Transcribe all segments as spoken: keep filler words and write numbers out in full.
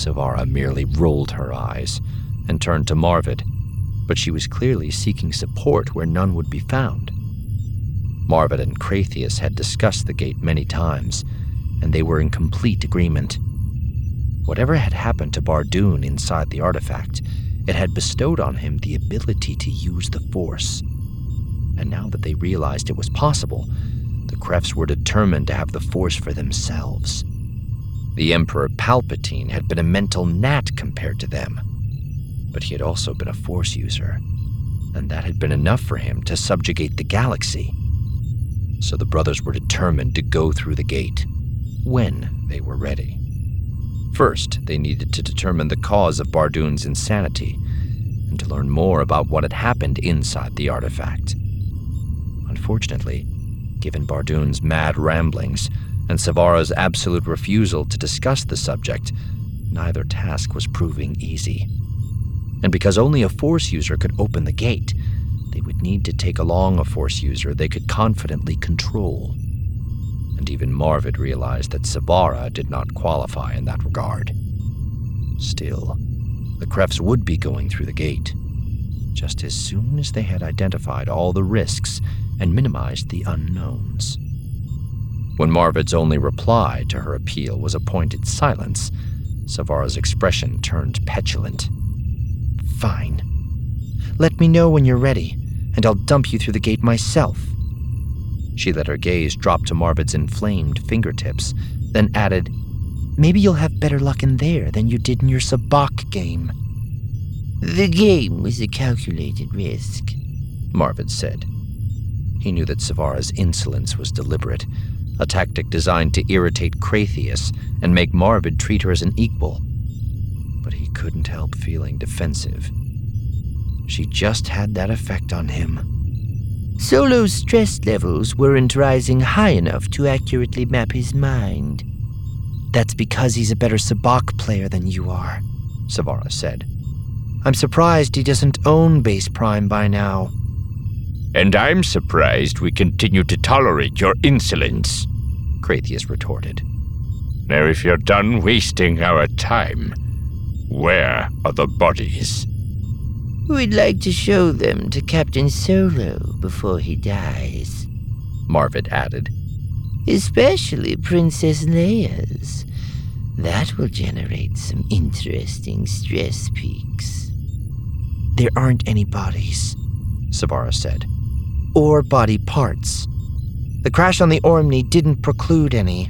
Savara merely rolled her eyes and turned to Marvid, but she was clearly seeking support where none would be found. Marvid and Kratheus had discussed the gate many times, and they were in complete agreement. Whatever had happened to Bardoon inside the artifact, it had bestowed on him the ability to use the Force. And now that they realized it was possible, the Krefts were determined to have the Force for themselves. The Emperor Palpatine had been a mental gnat compared to them, but he had also been a Force user, and that had been enough for him to subjugate the galaxy. So the brothers were determined to go through the gate, when they were ready. First, they needed to determine the cause of Bardoon's insanity, and to learn more about what had happened inside the artifact. Unfortunately, given Bardoon's mad ramblings and Savara's absolute refusal to discuss the subject, neither task was proving easy. And because only a Force user could open the gate, they would need to take along a Force user they could confidently control. And even Marvid realized that Savara did not qualify in that regard. Still, the Krefts would be going through the gate, just as soon as they had identified all the risks and minimized the unknowns. When Marvid's only reply to her appeal was a pointed silence, Savara's expression turned petulant. "Fine. Let me know when you're ready, and I'll dump you through the gate myself." She let her gaze drop to Marvid's inflamed fingertips, then added, "Maybe you'll have better luck in there than you did in your sabacc game." "The game was a calculated risk," Marvid said. He knew that Savara's insolence was deliberate, a tactic designed to irritate Kratheus and make Marvid treat her as an equal. But he couldn't help feeling defensive. She just had that effect on him. "Solo's stress levels weren't rising high enough to accurately map his mind." "That's because he's a better sabacc player than you are," Savara said. "I'm surprised he doesn't own Base Prime by now." "And I'm surprised we continue to tolerate your insolence," Kratheus retorted. "Now if you're done wasting our time, where are the bodies?" "We'd like to show them to Captain Solo before he dies," Marvid added. "Especially Princess Leia's. That will generate some interesting stress peaks." "There aren't any bodies," Savara said. "Or body parts. The crash on the Ormni didn't preclude any."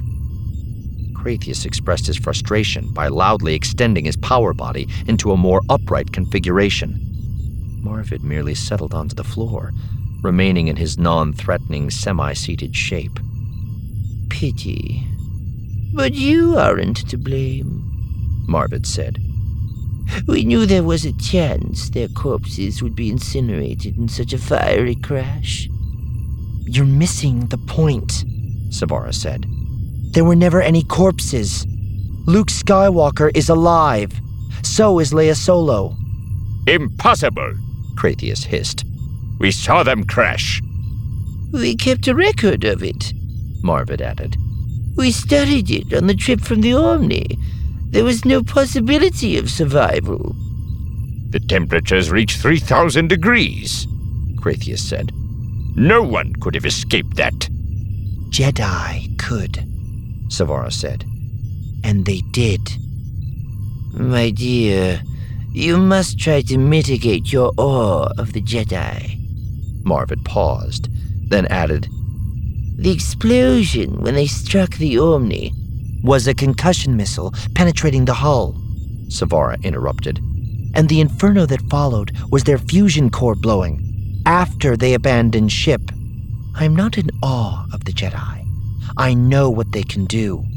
Kratheus expressed his frustration by loudly extending his power body into a more upright configuration. Marvid merely settled onto the floor, remaining in his non-threatening semi-seated shape. "Pity. But you aren't to blame," Marvid said. "We knew there was a chance their corpses would be incinerated in such a fiery crash." "You're missing the point," Savara said. "There were never any corpses. Luke Skywalker is alive. So is Leia Solo." "Impossible," Kratheus hissed. "We saw them crash." "We kept a record of it," Marvid added. "We studied it on the trip from the Ormni. There was no possibility of survival." "The temperatures reached three thousand degrees, Kratheus said. "No one could have escaped that." "Jedi could," Savara said. "And they did." "My dear, you must try to mitigate your awe of the Jedi." Marvid paused, then added, "The explosion when they struck the Ormni was a concussion missile penetrating the hull," Savara interrupted. "And the inferno that followed was their fusion core blowing, after they abandoned ship. I'm not in awe of the Jedi. I know what they can do.